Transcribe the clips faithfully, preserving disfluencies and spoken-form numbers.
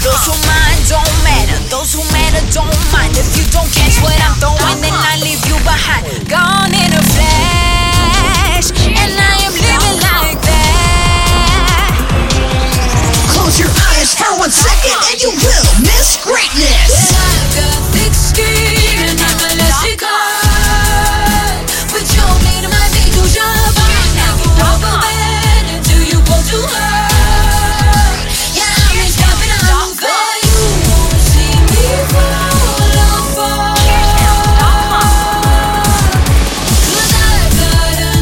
Those who mind don't matter, those who matter don't mind. If you don't catch what I'm throwing, then I leave you behind. Gone in a flash, and I am living like that. Close your eyes for one second and you will miss greatness. Like a thick skin and I'm elastic heart, but your bleeding might be too sharp. Now you walk away until you go to her. Yeah, I'm in stopping out for you. Wanna see me fall apart? Cause I got a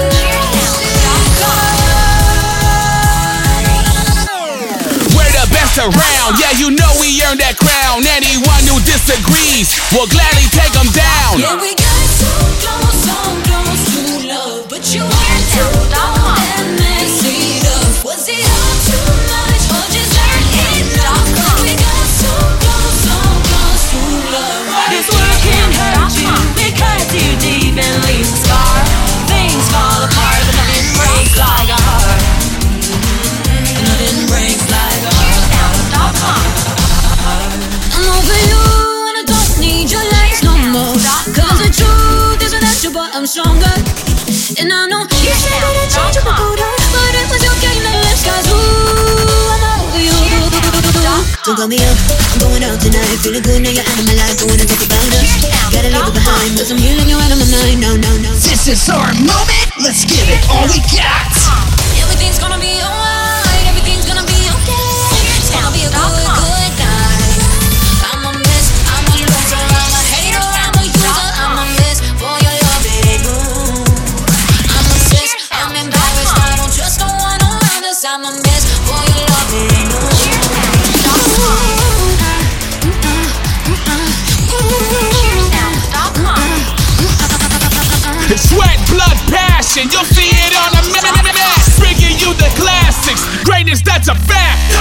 new We're the best around, yeah, you know we earned that crown. Anyone who disagrees will gladly take them down. Yeah, we got so close, so close to love, but you went too long and messed it up. Was it all too much or just not enough? We got so close, so close to love. This world can hurt you, it cuts you deep and leaves a scar. Things fall apart, but nothing breaks like a heart. Nothing breaks like a heart. I'm over you and I don't need your lies no more. Cause the truth is without you, but I'm stronger. And I know you said that I changed you for good, but it was your game that left scars. Ooh, I'm over you. Don't call me up, I'm going out tonight. Feeling good, now you're out of my life. Don't wanna talk about us, gotta leave it behind. Cause I'm healing you out of my mind, no, no, no. This is our moment, let's give it all we got. Everything's gonna be alright, everything's gonna be okay. It's gonna be a good, good night. I'm a mess, I'm a loser, I'm a hater, I'm a user. I'm a mess for your love, it ain't new. I'm obsessed, I'm embarrassed, I don't trust no one around us. I'm a mess for your love, it ain't new. Sweat, blood, passion, you'll see it on the map. Bringing you the classics, greatness, that's a fact.